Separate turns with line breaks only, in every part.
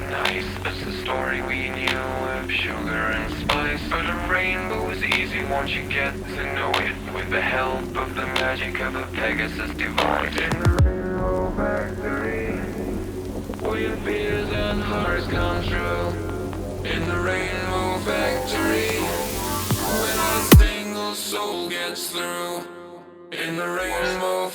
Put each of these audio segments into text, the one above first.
nice. It's the story we knew of sugar and spice. But a rainbow is easy once you get to know it, with the help of the magic of a Pegasus device. In the rainbow factory, where your fears and hearts come true. In the rainbow factory, when a single soul gets through. In the rainbow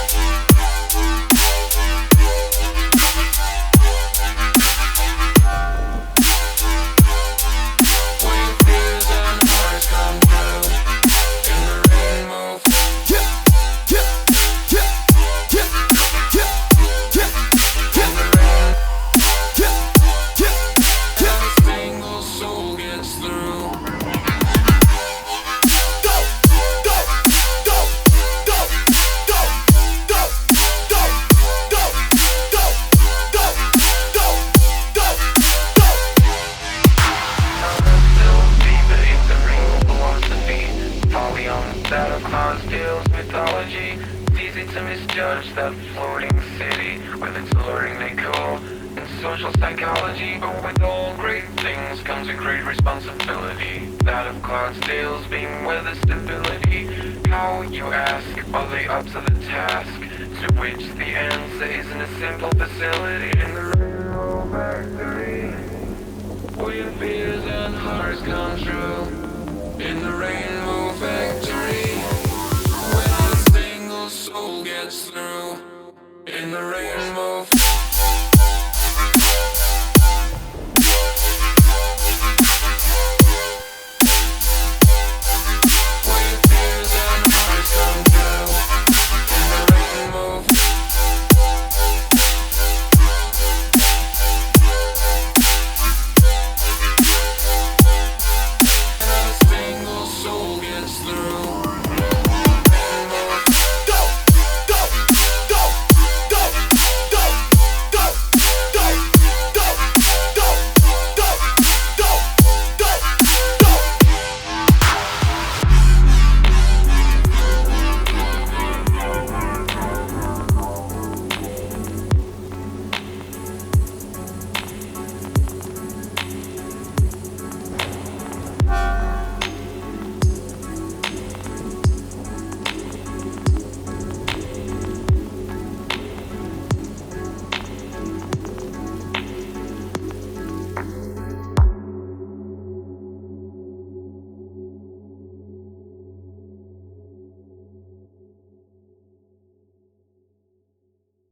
that of Cloud's Tales mythology. It's easy to misjudge that floating city with its alluring decor and social psychology. But with all great things comes a great responsibility, that of Cloud's Tales being weather stability. How, you ask, are they up to the task? To which the answer is in a simple facility in the